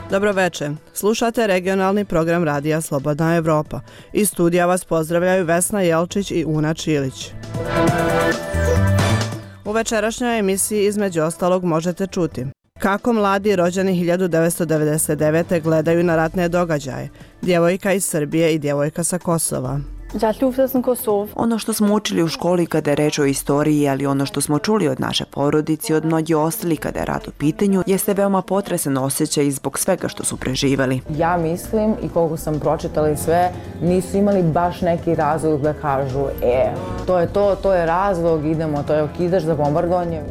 Dobroveče, slušate regionalni program Radija Slobodna Evropa. Iz studija vas pozdravljaju Vesna Jelčić i Una Čilić. U večerašnjoj emisiji između ostalog možete čuti kako mladi rođeni 1999. gledaju na ratne događaje, djevojka iz Srbije i djevojka sa Kosova. Ono što smo učili u školi kada je reč o istoriji, ali ono što smo čuli od naše porodice i od mnogih ostalih kada je rat u pitanju, jeste veoma potresan osjećaj zbog svega što su preživali. Ja mislim, i koliko sam pročitala i sve, nisu imali baš neki razlog da kažu to je razlog, idemo, to je okidač za bombardovanje.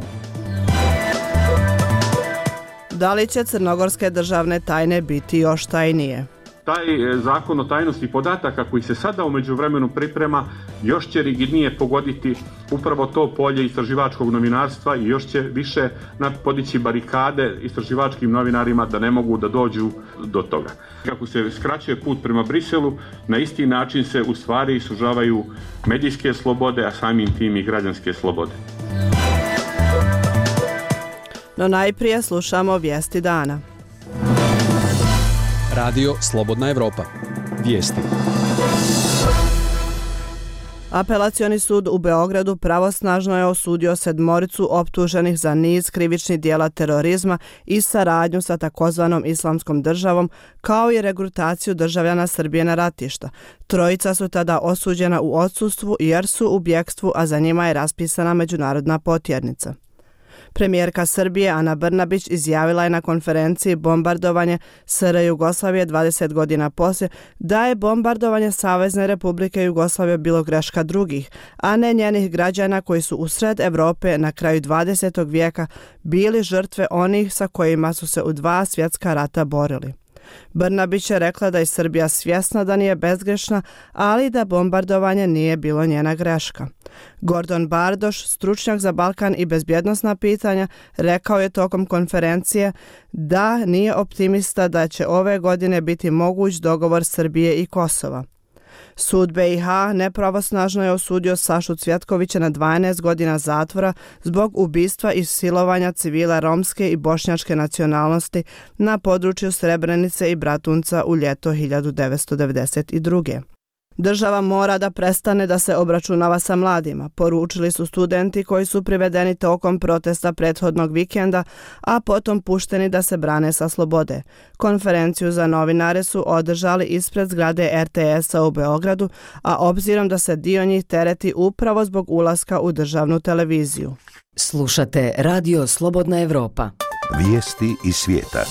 Da li će crnogorske državne tajne biti još tajnije? Taj zakon o tajnosti podataka koji se sada u međuvremenu priprema još će rigidnije pogoditi upravo to polje istraživačkog novinarstva i još će više podići barikade istraživačkim novinarima da ne mogu da dođu do toga. Kako se skraćuje put prema Briselu, na isti način se u stvari sužavaju medijske slobode, a samim tim i građanske slobode. No najprije slušamo vijesti dana. Radio Slobodna Evropa. Vijesti. Apelacioni sud u Beogradu pravosnažno je osudio 7 optuženih za niz krivičnih dijela terorizma i saradnju sa takozvanom Islamskom državom, kao i regrutaciju državljana Srbije na ratišta. Trojica su tada osuđena u odsustvu jer su u bjekstvu, a za njima je raspisana međunarodna potjernica. Premijerka Srbije Ana Brnabić izjavila je na konferenciji Bombardovanje SR Jugoslavije 20 godina poslije da je bombardovanje Savezne Republike Jugoslavije bilo greška drugih, a ne njenih građana koji su usred Evrope na kraju 20. vijeka bili žrtve onih sa kojima su se u 2 svjetska rata borili. Brnabić je rekla da je Srbija svjesna da nije bezgrešna, ali da bombardovanje nije bilo njena greška. Gordon Bardoš, stručnjak za Balkan i bezbjednosna pitanja, rekao je tokom konferencije da nije optimista da će ove godine biti moguć dogovor Srbije i Kosova. Sud BiH nepravosnažno je osudio Sašu Cvjetkovića na 12 godina zatvora zbog ubistva i silovanja civila romske i bošnjačke nacionalnosti na području Srebrenice i Bratunca u ljeto 1992. Država mora da prestane da se obračunava sa mladima, poručili su studenti koji su privedeni tokom protesta prethodnog vikenda, a potom pušteni da se brane sa slobode. Konferenciju za novinare su održali ispred zgrade RTS-a u Beogradu, a obzirom da se dio njih tereti upravo zbog ulaska u državnu televiziju. Slušate Radio Slobodna Evropa. Vijesti iz svijeta.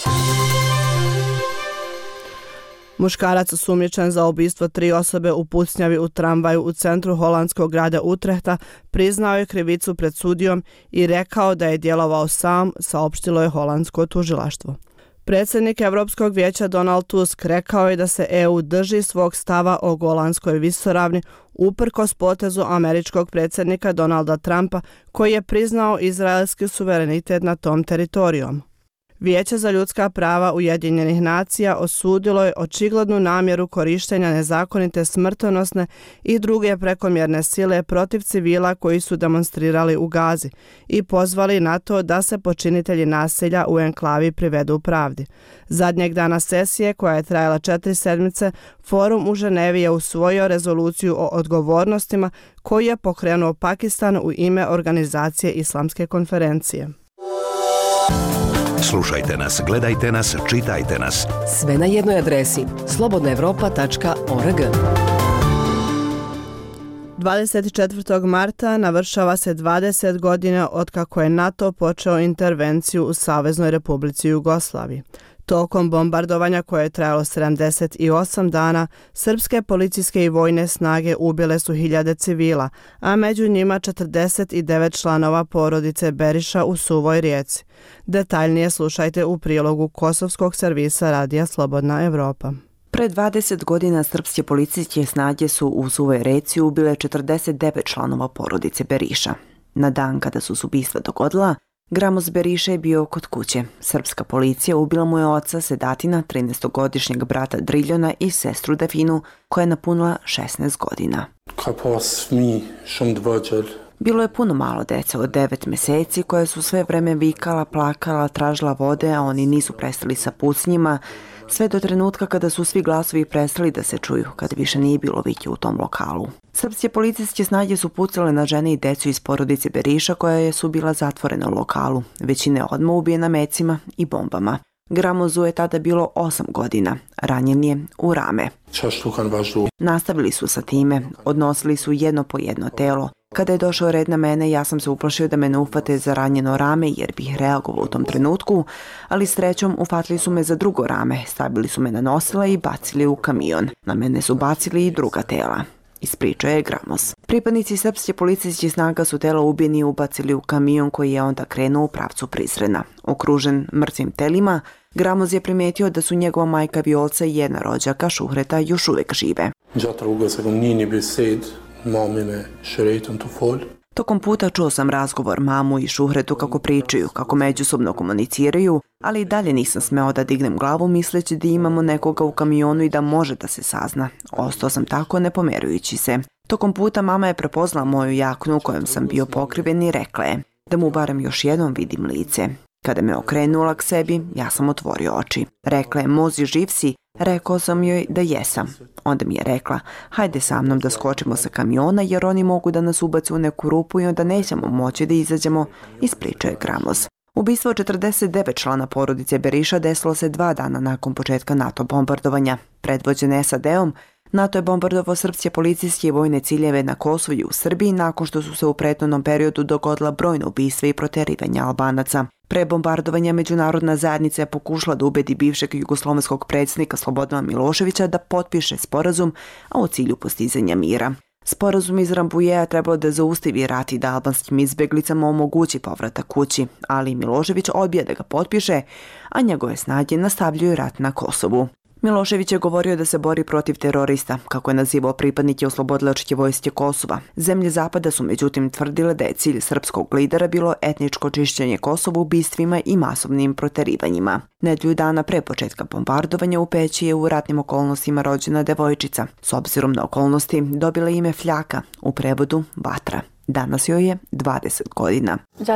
Muškarac osumnjičen za ubistvo 3 osobe u pucnjavi u tramvaju u centru holandskog grada Utrehta priznao je krivicu pred sudijom i rekao da je djelovao sam, saopštilo je holandsko tužilaštvo. Predsjednik Europskog vijeća Donald Tusk rekao je da se EU drži svog stava o Golanskoj visoravni uprkos potezu američkog predsjednika Donalda Trumpa koji je priznao izraelski suverenitet na tom teritorijom. Vijeće za ljudska prava Ujedinjenih nacija osudilo je očiglednu namjeru korištenja nezakonite smrtonosne i druge prekomjerne sile protiv civila koji su demonstrirali u Gazi i pozvali na to da se počinitelji nasilja u enklavi privedu pravdi. Zadnjeg dana sesije, koja je trajala 4 sedmice, Forum u Ženevi je usvojio rezoluciju o odgovornostima koju je pokrenuo Pakistan u ime Organizacije Islamske konferencije. Slušajte nas, gledajte nas, čitajte nas. Sve na jednoj adresi slobodnaevropa.org. 24. marta navršava se 20 godina otkako je NATO počeo intervenciju u Saveznoj Republici Jugoslaviji. Tokom bombardovanja koje je trajalo 78 dana, srpske policijske i vojne snage ubile su hiljade civila, a među njima 49 članova porodice Beriša u Suvoj Rijeci. Detaljnije slušajte u prilogu kosovskog servisa Radija Slobodna Evropa. Pre 20 godina srpske policijske snage su u Suvoj Rijeci ubile 49 članova porodice Beriša. Na dan kada su se ubistva dogodila, Gramos Beriša je bio kod kuće. Srpska policija ubila mu je oca Sedatina, 13-godišnjeg brata Driljona i sestru Definu, koja je napunila 16 godina. Bilo je puno malo dece od 9 meseci koje su sve vreme vikala, plakala, tražila vode, a oni nisu prestali sa pucnjima, sve do trenutka kada su svi glasovi prestali da se čuju, kada više nije bilo vike u tom lokalu. Srpske policijske snage su pucale na žene i decu iz porodice Beriša koja su bila zatvorena u lokalu. Većina je odmah ubijena mecima i bombama. Gramozu je tada bilo 8 godina, ranjen je u rame. Nastavili su sa time, odnosili su jedno po jedno telo. Kada je došao red na mene, ja sam se uplašio da me ne ufate za ranjeno rame jer bih reagovao u tom trenutku, ali srećom ufatili su me za drugo rame, stavili su me na nosila i bacili u kamion. Na mene su bacili i druga tela. Ispričao je Gramos. Pripadnici srpske policijskih snaga su tela ubijeni ubacili u kamion koji je onda krenuo u pravcu Prizrena. Okružen mrtvim telima, Gramos je primetio da su njegova majka Violca i jedna rođaka Šuhreta još uvek žive. Tokom puta čuo sam razgovor mamu i Šuhretu kako pričaju, kako međusobno komuniciraju, ali i dalje nisam smeo da dignem glavu misleći da imamo nekoga u kamionu i da može da se sazna. Ostao sam tako ne pomerujući se. Tokom puta mama je prepoznala moju jaknu u kojom sam bio pokriven i rekla je da mu barem još jednom vidim lice. Kada me okrenula k sebi, ja sam otvorio oči. Rekla je, Mozi, živ si? Rekao sam joj da jesam. Onda mi je rekla, hajde sa mnom da skočimo sa kamiona jer oni mogu da nas ubace u neku rupu i onda nećemo moći da izađemo, ispričao je Gramos. Ubistvo 49 člana porodice Beriša desilo se 2 dana nakon početka NATO bombardovanja. Predvođen SAD-om, NATO je bombardovao srpske policijske i vojne ciljeve na Kosovu i u Srbiji nakon što su se u prethodnom periodu dogodila brojna ubistva i proterivanja Albanaca. Pre bombardovanja međunarodna zajednica je pokušala da ubedi bivšeg jugoslovenskog predsjednika Slobodana Miloševića da potpiše sporazum, a u cilju postizanja mira. Sporazum iz Rambujea trebalo da zaustavi rat i da albanskim izbjeglicama omogući povratak kući, ali Milošević odbija da ga potpiše, a njegove snage nastavljaju rat na Kosovu. Milošević je govorio da se bori protiv terorista, kako je nazivao pripadnike oslobodilačke vojske Kosova. Zemlje Zapada su međutim tvrdile da je cilj srpskog lidera bilo etničko čišćenje Kosova ubistvima i masovnim proterivanjima. Nedelju dana pre početka bombardovanja u Peći je u ratnim okolnostima rođena devojčica. S obzirom na okolnosti dobila ime Fljaka, u prevodu Vatra. Danas joj je 20 godina.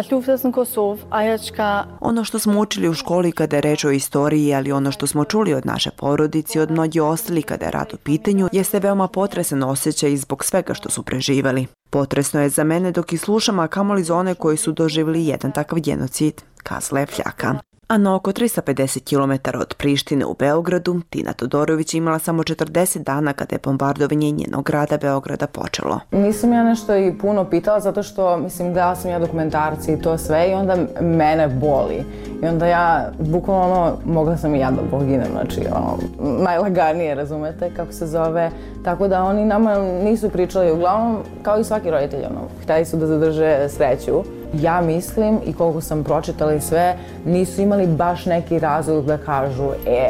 Ono što smo učili u školi kada je reč o istoriji, ali ono što smo čuli od naše porodice i od mnogi ostali kada je rat u pitanju, jeste veoma potresan osjećaj zbog svega što su preživali. Potresno je za mene dok i slušam, a kamoli za one koji su doživjeli jedan takav genocid, kazala je Fljaka. A na oko 350 km od Prištine u Beogradu, Tina Todorović imala samo 40 dana kada je bombardovanje njenog grada Beograda počelo. Nisam ja nešto i puno pitala zato što, gledala sam ja dokumentarci i to sve i onda mene boli. I onda ja, bukvalno, mogla sam i ja da poginem, znači, najlaganije, razumete, kako se zove. Tako da oni nama nisu pričali, uglavnom, kao i svaki roditelj, hteli su da zadrže sreću. Ja mislim, i koliko sam pročitala i sve, nisu imali baš neki razlog da kažu,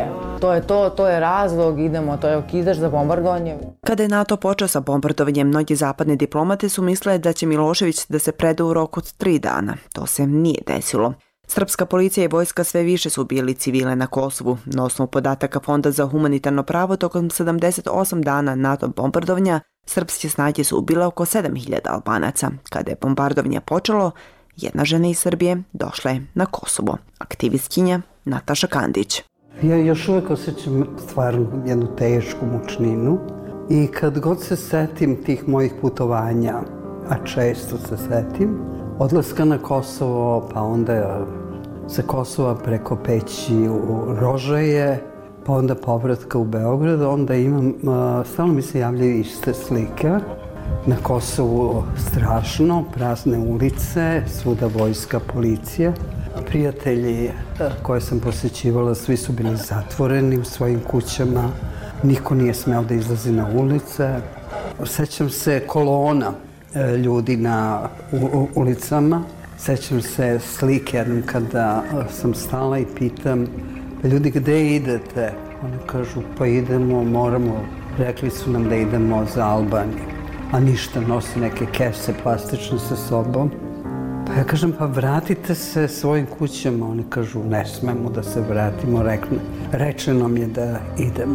to je razlog, idemo, to je okidaš za bombardovanje. Kada je NATO počeo sa bombardovanjem, mnogi zapadne diplomate su mislile da će Milošević da se preda u roku od 3 dana. To se nije desilo. Srpska policija i vojska sve više su ubijali civile na Kosovu. Na osnovu podataka Fonda za humanitarno pravo, tokom 78 dana NATO bombardovanja, srpske snage su ubile oko 7000 Albanaca. Kada je bombardovanje počelo, jedna žena iz Srbije došla je na Kosovo. Aktivistkinja Nataša Kandić. Ja još uvijek osjećam stvarno jednu tešku mučninu i kad god se setim tih mojih putovanja, a često se setim, odlaska na Kosovo, pa onda sa Kosova preko Peći u Rožaje, pa onda povratka u Beograd, onda imam, stalno mi se javljaju iste slike. Na Kosovu strašno, prazne ulice, svuda vojska, policija. Prijatelji koje sam posjećivala, svi su bili zatvoreni u svojim kućama. Niko nije smeo da izlazi na ulice. Sećam se kolona ljudi na ulicama. Sećam se slike jednom kada sam stala i pitam, ljudi, gde idete? Oni kažu, pa idemo, moramo. Rekli su nam da idemo za Albaniju. A ništa, nosi neke kese plastične sa sobom. Pa ja kažem, pa vratite se svojim kućama. Oni kažu, ne smemo da se vratimo, rečeno nam je da idemo.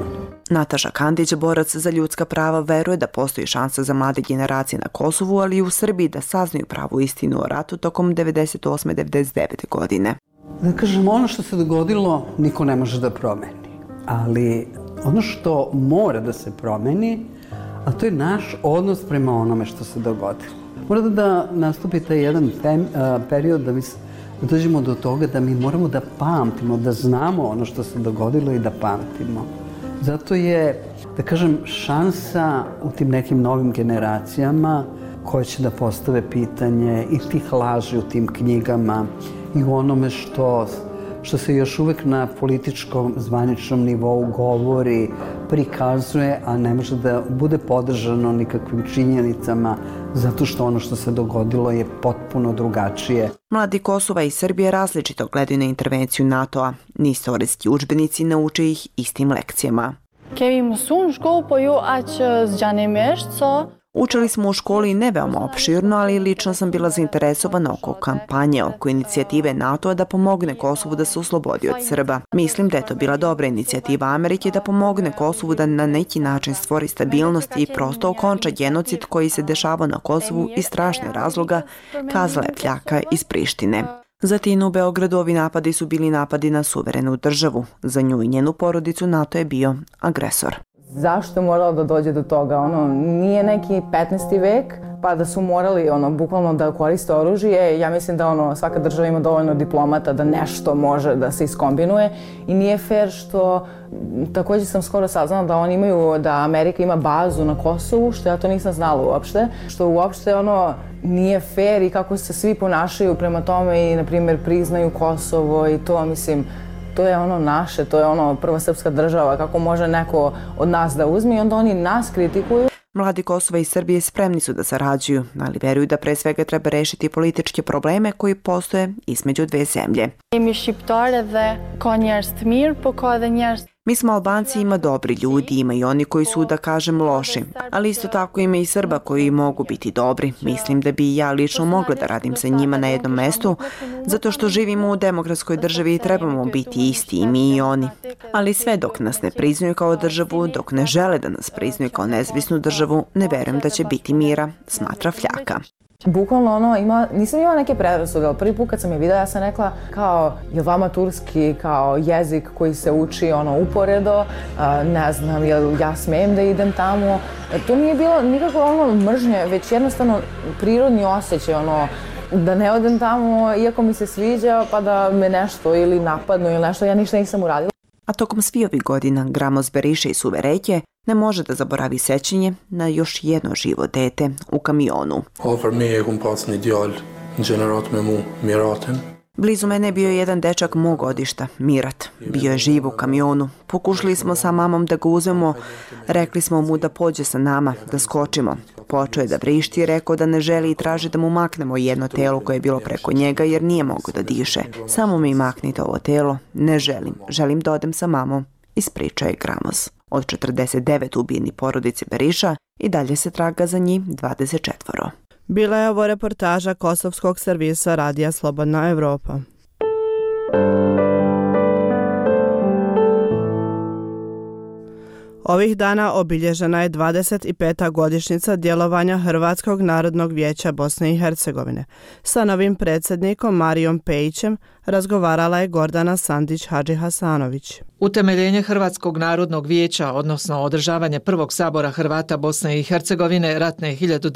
Nataša Kandić, borac za ljudska prava, veruje da postoji šansa za mlade generacije na Kosovu, ali i u Srbiji da saznaju pravu istinu o ratu tokom 98. 99. godine. Da kažem, ono što se dogodilo niko ne može da promeni, ali ono što mora da se promeni, a to je naš odnos prema onome što se dogodilo. Mora da nastupi taj jedan period da dođemo do toga da mi moramo da pamtimo, da znamo ono što se dogodilo i da pamtimo. Zato je, da kažem, šansa u tim nekim novim generacijama koje će da postave pitanje i tih laži u tim knjigama i u onome što se još uvek na političkom zvaničnom nivou govori, prikazuje, a ne može da bude podržano nikakvim činjenicama, zato što ono što se dogodilo je potpuno drugačije. Mladi Kosova i Srbije različito gledaju na intervenciju NATO-a. Ni istorijski udžbenici nauče ih istim lekcijama. Učili smo u školi ne veoma opširno, ali lično sam bila zainteresovana oko kampanje, oko inicijative NATO-a da pomogne Kosovu da se oslobodi od Srba. Mislim da je to bila dobra inicijativa Amerike da pomogne Kosovu da na neki način stvori stabilnost i prosto okonča genocid koji se dešavao na Kosovu iz strašnih razloga, kazala je Fljaka iz Prištine. Za Tinu u Beogradu ovi napadi su bili napadi na suverenu državu. Za nju i njenu porodicu NATO je bio agresor. Zašto je moralo da dođe do toga? Nije neki 15. vek, pa da su morali bukvalno da koriste oružje. Ja mislim da svaka država ima dovoljno diplomata da nešto može da se iskombinuje i nije fair što također sam skoro saznala da Amerika ima bazu na Kosovu, što ja to nisam znala uopšte, što uopšte nije fair i kako se svi ponašaju prema tome i, na primjer, priznaju Kosovo i to, mislim, to je naše, to je prva srpska država, kako može neko od nas da uzme i onda oni nas kritikuju. Mladi Kosova i Srbije spremni su da sarađuju, ali veruju da pre svega treba rešiti političke probleme koji postoje između dve zemlje. Mi smo Albanci, ima dobri ljudi, ima i oni koji su, da kažem, loši, ali isto tako ima i Srba koji mogu biti dobri. Mislim da bi i ja lično mogla da radim sa njima na jednom mestu, zato što živimo u demokratskoj državi i trebamo biti isti i mi i oni. Ali sve dok nas ne priznaju kao državu, dok ne žele da nas priznaju kao nezavisnu državu, ne verujem da će biti mira, smatra Fljaka. Bukvalno nisam imala neke predrasude, ali prvi put kad sam je videla, ja sam rekla kao, je vama turski kao jezik koji se uči uporedo, ne znam, jel ja smijem da idem tamo. To nije bilo nikako mržnje, već jednostavno prirodni osjećaj, da ne odem tamo, iako mi se sviđa, pa da me nešto ili napadnu ili nešto, ja ništa nisam uradila. A tokom svih ovih godina Gramos Beriše iz Suve Reke ne može da zaboravi sećanje na još jedno živo dete u kamionu. Blizu mene je bio jedan dečak mog godišta, Mirat. Bio je živ u kamionu. Pokušali smo sa mamom da ga uzmemo, rekli smo mu da pođe sa nama, da skočimo. Počeo je da vrišti i rekao da ne želi i traži da mu maknemo jedno telo koje je bilo preko njega jer nije mogao da diše. Samo mi maknite ovo telo, ne želim, želim da odem sa mamom, ispričao je Gramos. Od 49 ubijeni porodice Beriša i dalje se traga za njih 24. Bila je ovo reportaža kosovskog servisa Radija Slobodna Evropa. Ovih dana obilježena je 25. godišnjica djelovanja Hrvatskog narodnog vijeća Bosne i Hercegovine. Sa novim predsjednikom Marijom Pejićem razgovarala je Gordana Sandić-Hadžihasanović. Utemeljenje Hrvatskog narodnog vijeća, odnosno održavanje prvog sabora Hrvata Bosne i Hercegovine ratne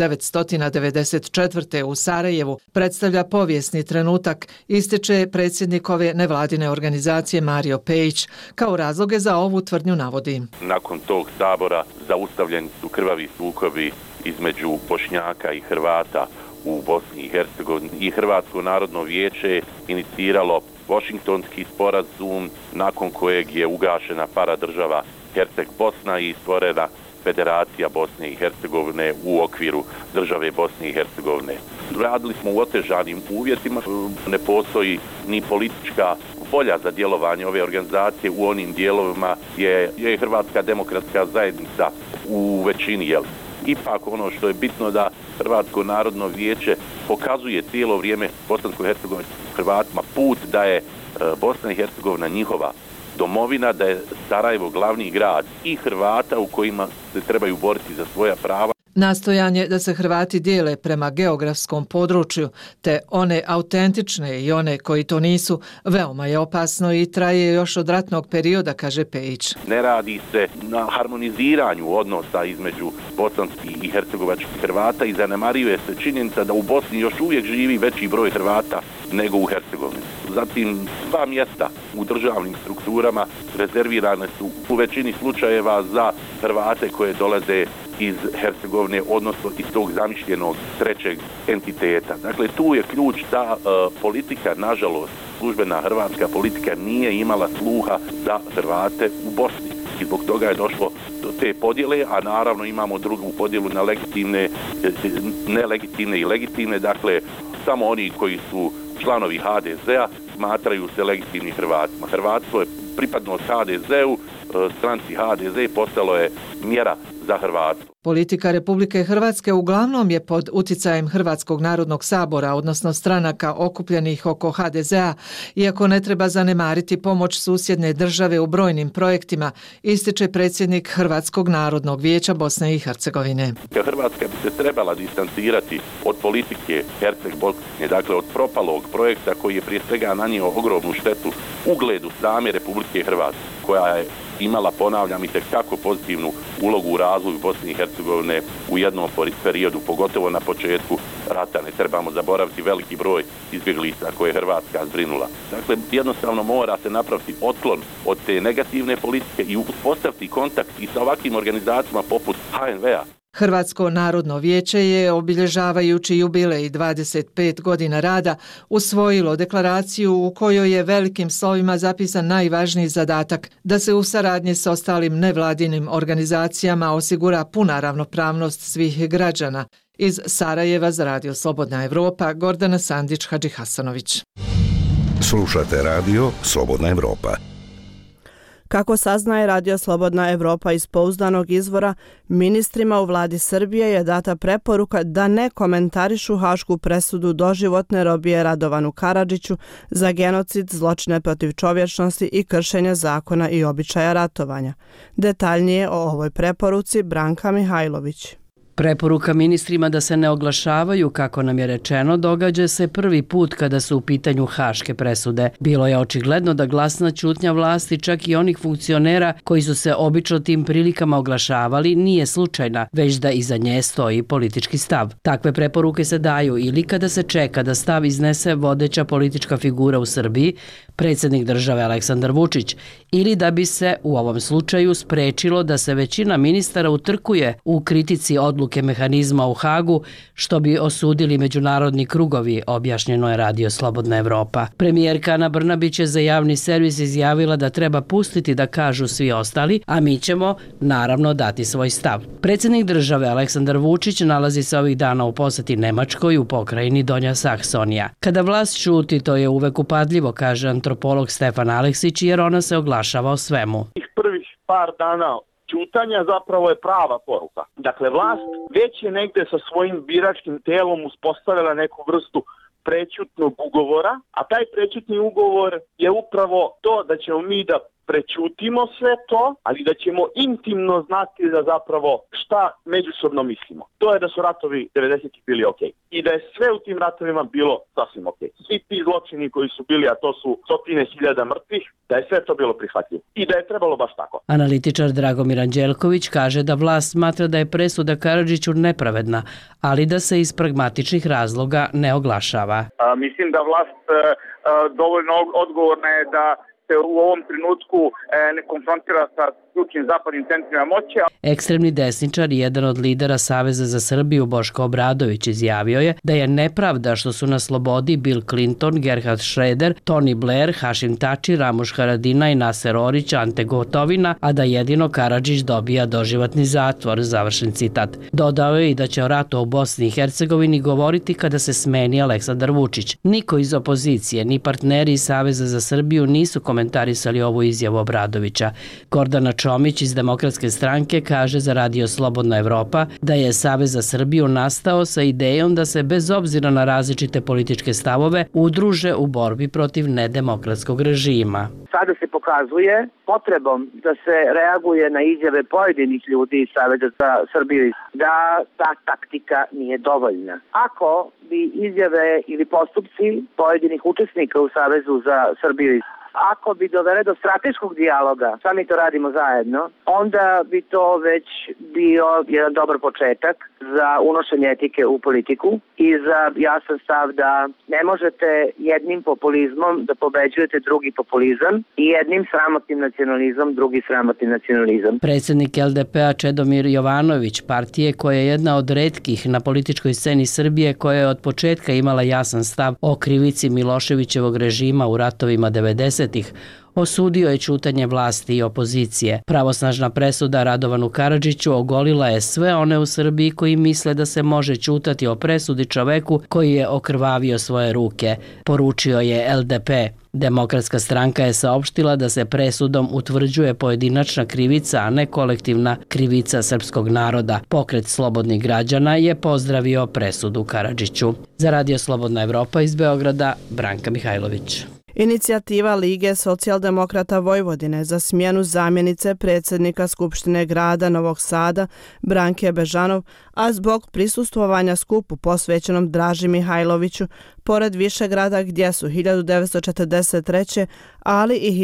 1994. u Sarajevu predstavlja povijesni trenutak, ističe predsjednik ove nevladine organizacije Mario Pejić. Kao razloge za ovu tvrdnju navodi. Nakon tog sabora zaustavljeni su krvavi sukobi između Bošnjaka i Hrvata u Bosni i Hercegovini i Hrvatsko narodno vijeće iniciralo Washingtonski sporazum nakon kojeg je ugašena paradržava Herceg Bosna i stvorena Federacija Bosne i Hercegovine u okviru države Bosne i Hercegovine. Radili smo u otežanim uvjetima, ne postoji ni politička volja za djelovanje ove organizacije u onim dijelovima je Hrvatska demokratska zajednica u većini. Ipak ono što je bitno da Hrvatsko narodno vijeće pokazuje cijelo vrijeme bosansko-hercegovinskim Hrvatima put da je Bosna i Hercegovina njihova domovina, da je Sarajevo glavni grad i Hrvata u kojima se trebaju boriti za svoja prava. Nastojanje da se Hrvati dijele prema geografskom području, te one autentične i one koji to nisu, veoma je opasno i traje još od ratnog perioda, kaže Pejić. Ne radi se na harmoniziranju odnosa između bosanskih i hercegovačkih Hrvata i zanemaruje se činjenica da u Bosni još uvijek živi veći broj Hrvata nego u Hercegovini. Zatim, sva mjesta u državnim strukturama rezervirane su u većini slučajeva za Hrvate koje dolaze iz Hercegovine, odnosno iz tog zamišljenog trećeg entiteta. Dakle, tu je ključ da politika, nažalost, službena hrvatska politika nije imala sluha za Hrvate u Bosni. I zbog toga je došlo do te podjele, a naravno imamo drugu podjelu na legitimne, nelegitimne i legitimne. Dakle, samo oni koji su članovi HDZ-a smatraju se legitimnim Hrvatima. Hrvatstvo je pripadnost HDZ-u, stranci HDZ postalo je mjera za Hrvatstvo. Politika Republike Hrvatske uglavnom je pod uticajem Hrvatskog narodnog sabora, odnosno stranaka okupljenih oko HDZ-a, iako ne treba zanemariti pomoć susjedne države u brojnim projektima, ističe predsjednik Hrvatskog narodnog vijeća Bosne i Hercegovine. Hrvatska bi se trebala distancirati od politike Herceg-Bosne, dakle od propalog projekta koji je prije svega nanio ogromnu štetu ugledu same Republike Hrvatske, koja je imala, ponavljam, itekako pozitivnu ulogu u razvoju Bosne i Hercegovine u jednom periodu, pogotovo na početku rata. Ne trebamo zaboraviti veliki broj izbjeglica koje je Hrvatska zbrinula. Dakle, jednostavno mora se napraviti otklon od te negativne politike i uspostaviti kontakt i sa ovakvim organizacijama poput HNV-a. Hrvatsko narodno vijeće je, obilježavajući jubilej 25 godina rada, usvojilo deklaraciju u kojoj je velikim slovima zapisan najvažniji zadatak da se u saradnji s ostalim nevladinim organizacijama osigura puna ravnopravnost svih građana. Iz Sarajeva za Radio Slobodna Evropa, Gordana Sandić-Hadžihasanović. Slušate Radio Slobodna Evropa. Kako saznaje Radio Slobodna Evropa iz pouzdanog izvora, ministrima u vladi Srbije je data preporuka da ne komentarišu hašku presudu doživotne robije Radovanu Karadžiću za genocid, zločine protiv čovječnosti i kršenje zakona i običaja ratovanja. Detaljnije o ovoj preporuci Branka Mihajlović. Preporuka ministrima da se ne oglašavaju, kako nam je rečeno, događa se prvi put kada su u pitanju haške presude. Bilo je očigledno da glasna ćutnja vlasti, čak i onih funkcionera koji su se obično tim prilikama oglašavali, nije slučajna, već da iza nje stoji politički stav. Takve preporuke se daju ili kada se čeka da stav iznese vodeća politička figura u Srbiji, predsjednik države Aleksandar Vučić, ili da bi se u ovom slučaju sprečilo da se većina ministara utrkuje u kritici odluke mehanizma u Hagu, što bi osudili međunarodni krugovi, objašnjeno je Radio Slobodna Evropa. Premijerka Ana Brnabić je za javni servis izjavila da treba pustiti da kažu svi ostali, a mi ćemo naravno dati svoj stav. Predsjednik države Aleksandar Vučić nalazi se ovih dana u posjeti Nemačkoj u pokrajini Donja Saksonija. Kada vlast šuti, to je uvek upadljivo, kaže antropolog Stefan Aleksić, jer ona se oglašava o svemu. Prvih par dana ćutanja zapravo je prava poruka. Dakle, vlast već je negde sa svojim biračkim telom uspostavila neku vrstu prećutnog ugovora, a taj prećutni ugovor je upravo to da ćemo mi da prećutimo sve to, ali da ćemo intimno znati da zapravo šta međusobno mislimo. To je da su ratovi 90-ih bili okej. I da je sve u tim ratovima bilo sasvim okej. Svi ti zločini koji su bili, a to su stotine hiljada mrtvih, da je sve to bilo prihvatljivo. I da je trebalo baš tako. Analitičar Dragomir Anđelković kaže da vlast smatra da je presuda Karadžiću nepravedna, ali da se iz pragmatičnih razloga ne oglašava. Mislim da vlast dovoljno odgovorna je da se u ovom trenutku ne konfrontira sa ključnim zapadnim centrima moći. Ekstremni desničar i jedan od lidera Saveza za Srbiju Boško Obradović izjavio je da je nepravda što su na slobodi Bill Clinton, Gerhard Schröder, Tony Blair, Hašim Tači, Ramuš Haradinaj, Naser Orić, Ante Gotovina, a da jedino Karadžić dobija doživotni zatvor, završen citat. Dodao je i da će o ratu u Bosni i Hercegovini govoriti kada se smeni Aleksandar Vučić. Niko iz opozicije, ni partneri iz Saveza za Srbiju nisu komentarisali ovu izjavu Obradovića. Gordana Čomić iz Demokratske stranke kaže za Radio Slobodna Evropa da je Savez za Srbiju nastao sa idejom da se bez obzira na različite političke stavove udruže u borbi protiv nedemokratskog režima. Sada se pokazuje potrebom da se reaguje na izjave pojedinih ljudi iz Saveza za Srbiju da ta taktika nije dovoljna. Ako bi izjave ili postupci pojedinih učesnika u Savezu za Srbiju ako bi dovele do strateškog dijaloga, sami to radimo zajedno, onda bi to već bio jedan dobar početak za unošenje etike u politiku i za jasan stav da ne možete jednim populizmom da pobeđujete drugi populizam i jednim sramotnim nacionalizmom drugi sramotni nacionalizam. Predsjednik LDP-a Čedomir Jovanović, partije koja je jedna od retkih na političkoj sceni Srbije koja je od početka imala jasan stav o krivici Miloševićevog režima u ratovima 90-ih, osudio je ćutanje vlasti i opozicije. Pravosnažna presuda Radovanu Karadžiću ogolila je sve one u Srbiji koji misle da se može ćutati o presudi čoveku koji je okrvavio svoje ruke, poručio je LDP. Demokratska stranka je saopštila da se presudom utvrđuje pojedinačna krivica, a ne kolektivna krivica srpskog naroda. Pokret slobodnih građana je pozdravio presudu Karadžiću. Za Radio Slobodna Evropa iz Beograda, Branka Mihajlović. Inicijativa Lige socijaldemokrata Vojvodine za smjenu zamjenice predsjednika Skupštine grada Novog Sada Branke Bežanov, a zbog prisustvovanja skupu posvećenom Draži Mihajloviću, pored Višegrada gdje su 1943. ali i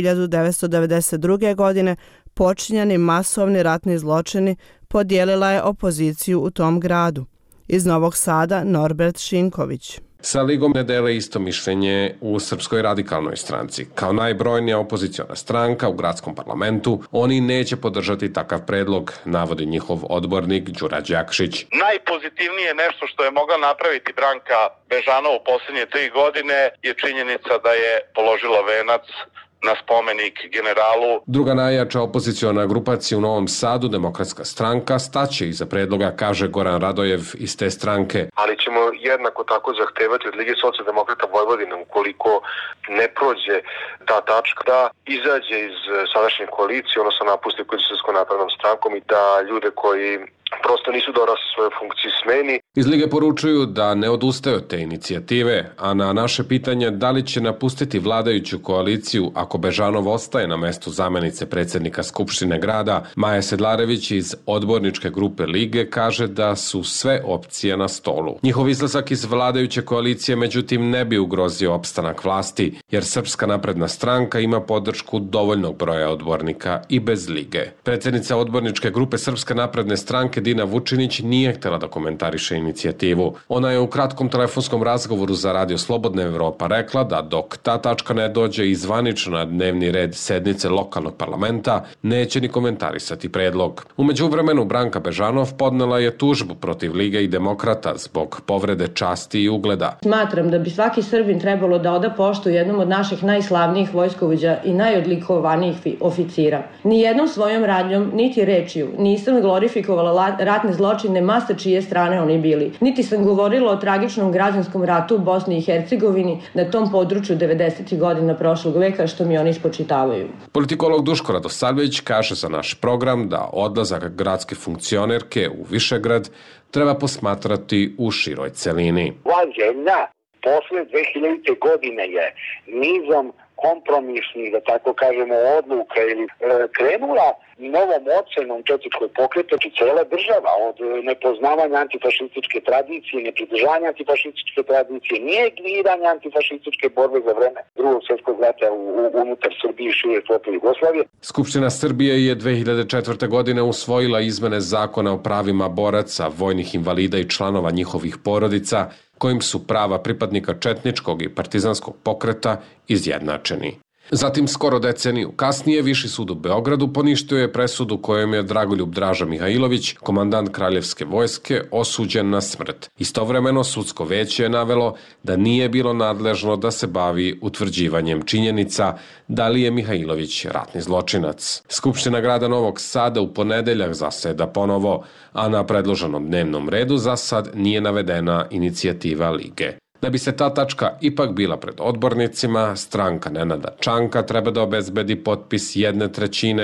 1992. godine počinjeni masovni ratni zločini, podijelila je opoziciju u tom gradu. Iz Novog Sada Norbert Šinković. Sa Ligom ne dele isto mišljenje u Srpskoj radikalnoj stranci. Kao najbrojnija opoziciona stranka u gradskom parlamentu, oni neće podržati takav predlog, navodi njihov odbornik Đura Đakšić. Najpozitivnije nešto što je mogla napraviti Branka Bežanov u posljednje 3 godine je činjenica da je položila venac na spomenik generalu. Druga najjača opoziciona grupacija u Novom Sadu, Demokratska stranka, staće iza predloga, kaže Goran Radojev iz te stranke. Ali ćemo jednako tako zahtevati od Lige socijaldemokrata Vojvodine, ukoliko ne prođe ta tačka, da izađe iz sadašnje koalicije, odnosno napusti koju Srpskom naprednom strankom i da ljude koji prosto nisu dorasli svoje funkcije smeni. Iz Lige poručuju da ne odustaju od te inicijative, a na naše pitanje da li će napustiti vladajuću koaliciju ako Bežanov ostaje na mestu zamjenice predsjednika Skupštine grada, Maja Sedlarević iz odborničke grupe Lige kaže da su sve opcije na stolu. Njihov izlazak iz vladajuće koalicije međutim ne bi ugrozio opstanak vlasti, jer Srpska napredna stranka ima podršku dovoljnog broja odbornika i bez Lige. Predsjednica odborničke grupe Srpske napredne stranke Dina Vučinić nije htjela da komentariše inicijativu. Ona je u kratkom telefonskom razgovoru za Radio Slobodna Evropa rekla da dok ta tačka ne dođe izvanično na dnevni red sednice lokalnog parlamenta, neće ni komentarisati predlog. U međuvremenu Branka Bežanov podnela je tužbu protiv Lige i Demokrata zbog povrede časti i ugleda. Smatram da bi svaki Srbin trebalo da oda poštu jednom od naših najslavnijih vojskovođa i najodlikovanijih oficira. Nijednom svojom radnjom, niti rečju, nisam glorifikovala ratne zločine masta čije strane oni bili. Niti sam govorila o tragičnom građanskom ratu u Bosni i Hercegovini na tom području 90. godina prošlog veka što mi oni spočitavaju. Politikolog Duško Radosavljević kaže za naš program da odlazak gradske funkcionerke u Višegrad treba posmatrati u široj celini. Ova zemlja posle 2000. godine je nizom kompromisnih, da tako kažemo, odluka ili krenula novom ocenom četničkog pokreta i cijela država od nepoznavanja antifašističke tradicije, nepridržavanja antifašističke tradicije, negiranja antifašističke borbe za vreme Drugog svjetskog rata unutar Srbije i šire flote Jugoslavije. Skupština Srbije je 2004. godine usvojila izmene zakona o pravima boraca, vojnih invalida i članova njihovih porodica, kojim su prava pripadnika četničkog i partizanskog pokreta izjednačeni. Zatim, skoro deceniju kasnije, Viši sud u Beogradu poništio je presudu kojom je Dragoljub Draža Mihajlović, komandant Kraljevske vojske, osuđen na smrt. Istovremeno, sudsko veće je navelo da nije bilo nadležno da se bavi utvrđivanjem činjenica da li je Mihajlović ratni zločinac. Skupština grada Novog Sada u ponedeljak zaseda ponovo, a na predloženom dnevnom redu za sad nije navedena inicijativa Lige. Da bi se ta tačka ipak bila pred odbornicima, stranka Nenada Čanka treba da obezbedi potpis 1/3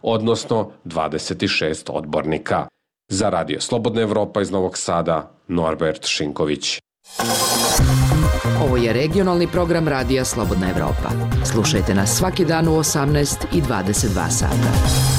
odnosno 26 odbornika. Za Radio Slobodna Evropa iz Novog Sada, Norbert Šinković. Ovo je regionalni program Radija Slobodna Evropa. Slušajte nas svaki dan u 18 i 22 sata.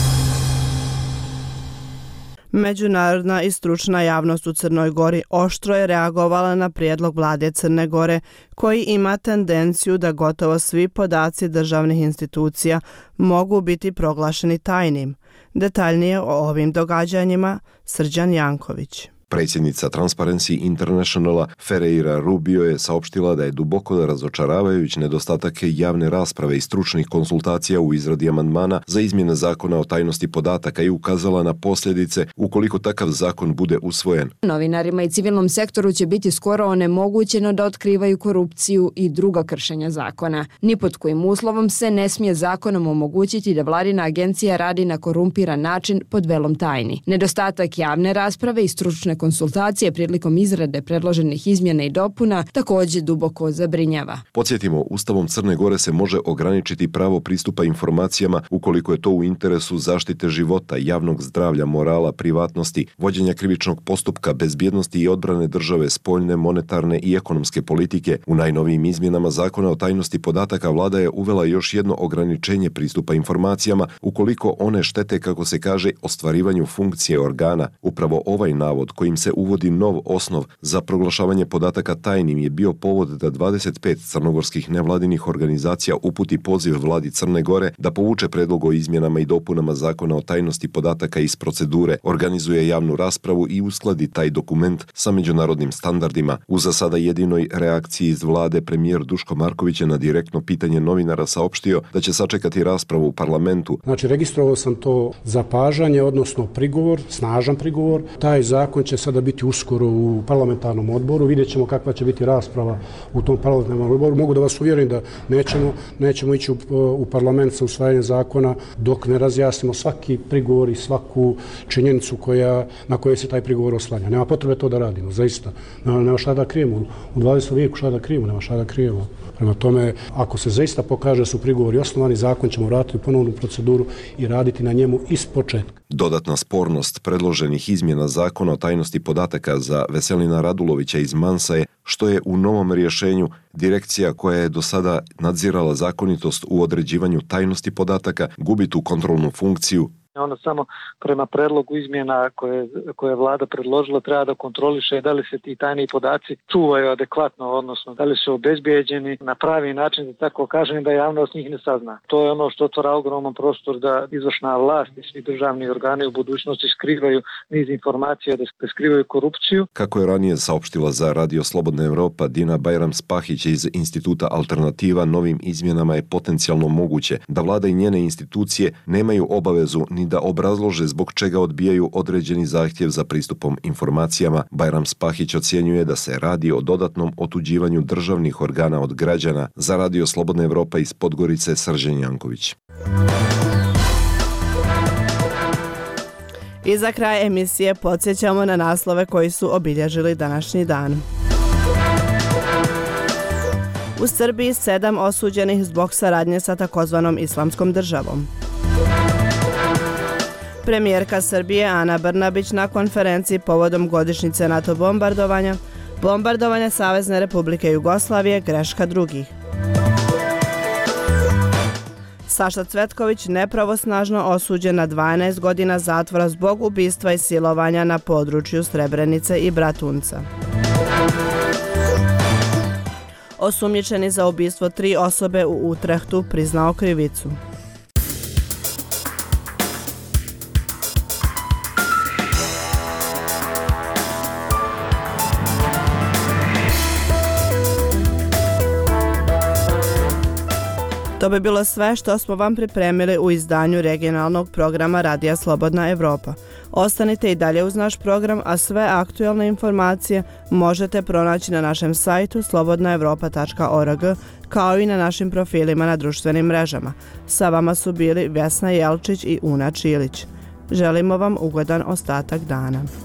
Međunarodna i stručna javnost u Crnoj Gori oštro je reagovala na prijedlog vlade Crne Gore, koji ima tendenciju da gotovo svi podaci državnih institucija mogu biti proglašeni tajnim. Detaljnije o ovim događanjima Srđan Janković. Predsjednica Transparency Internationala Ferreira Rubio je saopštila da je duboko razočaravajući nedostatak javne rasprave i stručnih konsultacija u izradi amandmana za izmjene zakona o tajnosti podataka i ukazala na posljedice ukoliko takav zakon bude usvojen. Novinarima i civilnom sektoru će biti skoro onemogućeno da otkrivaju korupciju i druga kršenja zakona. Ni pod kojim uslovom se ne smije zakonom omogućiti da vladina agencija radi na korumpiran način pod velom tajni. Nedostatak javne rasprave i stručne konsultacije prilikom izrade predloženih izmjena i dopuna također duboko zabrinjava. Podsjetimo, Ustavom Crne Gore se može ograničiti pravo pristupa informacijama ukoliko je to u interesu zaštite života, javnog zdravlja, morala, privatnosti, vođenja krivičnog postupka, bezbjednosti i odbrane države, spoljne, monetarne i ekonomske politike. U najnovijim izmjenama zakona o tajnosti podataka vlada je uvela još jedno ograničenje pristupa informacijama ukoliko one štete, kako se kaže, ostvarivanju funkcije organa. Upravo ovaj navod kojim se uvodi nov osnov za proglašavanje podataka tajnim je bio povod da 25 crnogorskih nevladinih organizacija uputi poziv vladi Crne Gore da povuče predlog o izmjenama i dopunama zakona o tajnosti podataka iz procedure, organizuje javnu raspravu i uskladi taj dokument sa međunarodnim standardima. U za sada jedinoj reakciji iz vlade premijer Duško Marković je na direktno pitanje novinara saopštio da će sačekati raspravu u parlamentu. Znači, registrovao sam to zapažanje, odnosno prigovor, snažan prigovor. Taj zakon će sada biti uskoro u parlamentarnom odboru. Vidjet ćemo kakva će biti rasprava u tom parlamentarnom odboru. Mogu da vas uvjerim da nećemo ići u parlament sa usvajanjem zakona dok ne razjasnimo svaki prigovor i svaku činjenicu na kojoj se taj prigovor oslanja. Nema potrebe to da radimo, zaista. Nema šta da krijemo. U 20. vijeku šta da krijemo, nema šta da krijemo. Prema tome, ako se zaista pokaže su prigovori osnovani, zakon ćemo vratiti u ponovnu proceduru i raditi na njemu ispočetka. Dodatna spornost predloženih izmjena zakona o tajnosti podataka za Veselina Radulovića iz Mansa je što je u novom rješenju direkcija koja je do sada nadzirala zakonitost u određivanju tajnosti podataka gubi tu kontrolnu funkciju. Ona samo prema predlogu izmjena koje je vlada predložila treba da kontroliše da li se ti tajni podaci čuvaju adekvatno, odnosno da li su obezbijeđeni na pravi način, da tako kažem, da javnost njih ne sazna. To je ono što otvara ogroman prostor da izvršna vlast i svi državni organi u budućnosti skrivaju niz informacija, da skrivaju korupciju. Kako je ranije saopštila za Radio Slobodna Evropa Dina Bajram-Spahić iz Instituta Alternativa, novim izmjenama je potencijalno moguće da vlada i njene institucije nemaju obavezu ni da obrazlože zbog čega odbijaju određeni zahtjev za pristupom informacijama. Bajram-Spahić ocjenjuje da se radi o dodatnom otuđivanju državnih organa od građana. Za Radio Slobodna Evropa iz Podgorice, Srđan Janković. I za kraj emisije podsjećamo na naslove koji su obilježili današnji dan. U Srbiji 7 osuđenih zbog saradnje sa takozvanom Islamskom državom. Premijerka Srbije Ana Brnabić na konferenciji povodom godišnjice NATO bombardovanja Savezne Republike Jugoslavije, greška drugih. Saša Cvetković nepravosnažno osuđen na 12 godina zatvora zbog ubistva i silovanja na području Srebrenice i Bratunca. Osumnjičeni za ubistvo 3 osobe u Utrehtu priznao krivicu. To bi bilo sve što smo vam pripremili u izdanju regionalnog programa Radija Slobodna Evropa. Ostanite i dalje uz naš program, a sve aktualne informacije možete pronaći na našem sajtu slobodnaevropa.org, kao i na našim profilima na društvenim mrežama. Sa vama su bili Vesna Jelčić i Una Čilić. Želimo vam ugodan ostatak dana.